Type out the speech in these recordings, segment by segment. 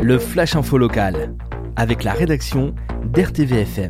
Le Flash Info Local, avec la rédaction d'RTVFM.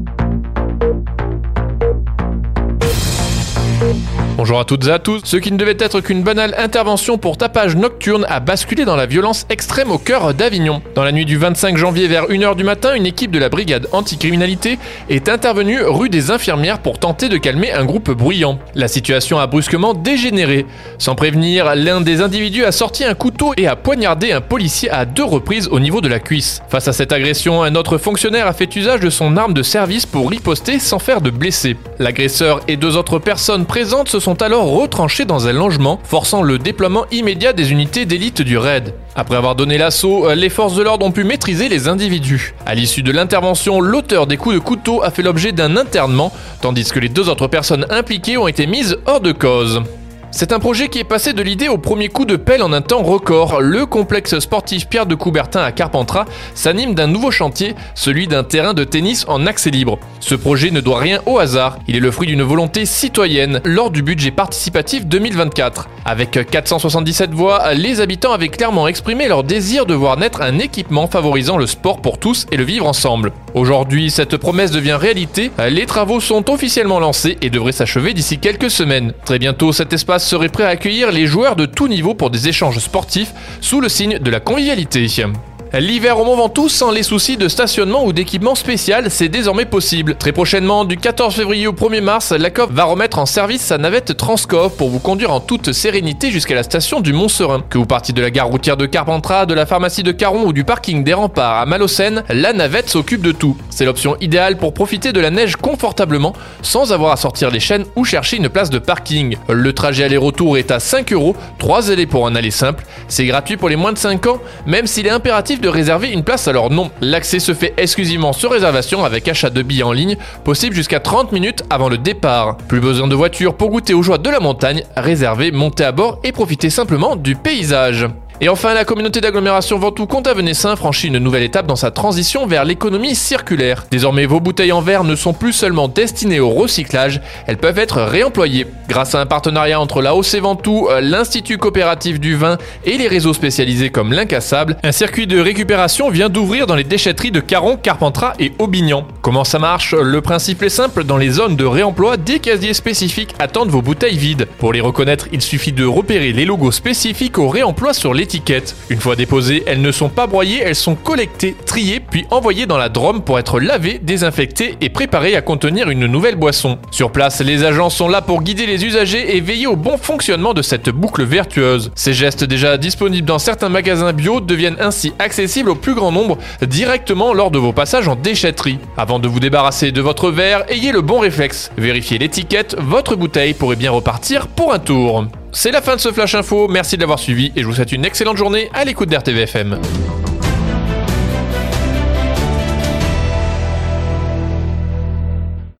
Bonjour à toutes et à tous. Ce qui ne devait être qu'une banale intervention pour tapage nocturne a basculé dans la violence extrême au cœur d'Avignon. Dans la nuit du 25 janvier vers 1h du matin, une équipe de la brigade anticriminalité est intervenue rue des Infirmières pour tenter de calmer un groupe bruyant. La situation a brusquement dégénéré. Sans prévenir, l'un des individus a sorti un couteau et a poignardé un policier à 2 reprises au niveau de la cuisse. Face à cette agression, un autre fonctionnaire a fait usage de son arme de service pour riposter sans faire de blessés. L'agresseur et 2 autres personnes présentes se sont alors retranchés dans un logement, forçant le déploiement immédiat des unités d'élite du RAID. Après avoir donné l'assaut, les forces de l'ordre ont pu maîtriser les individus. À l'issue de l'intervention, l'auteur des coups de couteau a fait l'objet d'un internement, tandis que les 2 autres personnes impliquées ont été mises hors de cause. C'est un projet qui est passé de l'idée au premier coup de pelle en un temps record. Le complexe sportif Pierre de Coubertin à Carpentras s'anime d'un nouveau chantier, celui d'un terrain de tennis en accès libre. Ce projet ne doit rien au hasard. Il est le fruit d'une volonté citoyenne lors du budget participatif 2024. Avec 477 voix, les habitants avaient clairement exprimé leur désir de voir naître un équipement favorisant le sport pour tous et le vivre ensemble. Aujourd'hui, cette promesse devient réalité. Les travaux sont officiellement lancés et devraient s'achever d'ici quelques semaines. Très bientôt, cet espace serait prêt à accueillir les joueurs de tout niveau pour des échanges sportifs sous le signe de la convivialité. L'hiver au Mont Ventoux sans les soucis de stationnement ou d'équipement spécial, c'est désormais possible. Très prochainement, du 14 février au 1er mars, la COP va remettre en service sa navette Transcov pour vous conduire en toute sérénité jusqu'à la station du Mont-Serein. Que vous partiez de la gare routière de Carpentras, de la pharmacie de Caron ou du parking des Remparts à Malaucène, la navette s'occupe de tout. C'est l'option idéale pour profiter de la neige confortablement sans avoir à sortir les chaînes ou chercher une place de parking. Le trajet aller-retour est à 5 €, 3 allées pour un aller simple. C'est gratuit pour les moins de 5 ans, même s'il est impératif de réserver une place à leur nom. L'accès se fait exclusivement sur réservation avec achat de billets en ligne, possible jusqu'à 30 minutes avant le départ. Plus besoin de voiture pour goûter aux joies de la montagne, réservez, montez à bord et profitez simplement du paysage. Et enfin, la communauté d'agglomération Ventoux-Contavenessin franchit une nouvelle étape dans sa transition vers l'économie circulaire. Désormais, vos bouteilles en verre ne sont plus seulement destinées au recyclage, elles peuvent être réemployées. Grâce à un partenariat entre la OC Ventoux, l'Institut coopératif du vin et les réseaux spécialisés comme l'Incassable, un circuit de récupération vient d'ouvrir dans les déchetteries de Caron, Carpentras et Aubignan. Comment ça marche ? Le principe est simple, dans les zones de réemploi, des casiers spécifiques attendent vos bouteilles vides. Pour les reconnaître, il suffit de repérer les logos spécifiques au réemploi sur l'étiquette. Une fois déposées, elles ne sont pas broyées, elles sont collectées, triées, puis envoyées dans la Drôme pour être lavées, désinfectées et préparées à contenir une nouvelle boisson. Sur place, les agents sont là pour guider les usagers et veiller au bon fonctionnement de cette boucle vertueuse. Ces gestes déjà disponibles dans certains magasins bio deviennent ainsi accessibles au plus grand nombre directement lors de vos passages en déchetterie. Avant de vous débarrasser de votre verre, ayez le bon réflexe. Vérifiez l'étiquette, votre bouteille pourrait bien repartir pour un tour. C'est la fin de ce Flash Info, merci de l'avoir suivi et je vous souhaite une excellente journée à l'écoute d'RTVFM.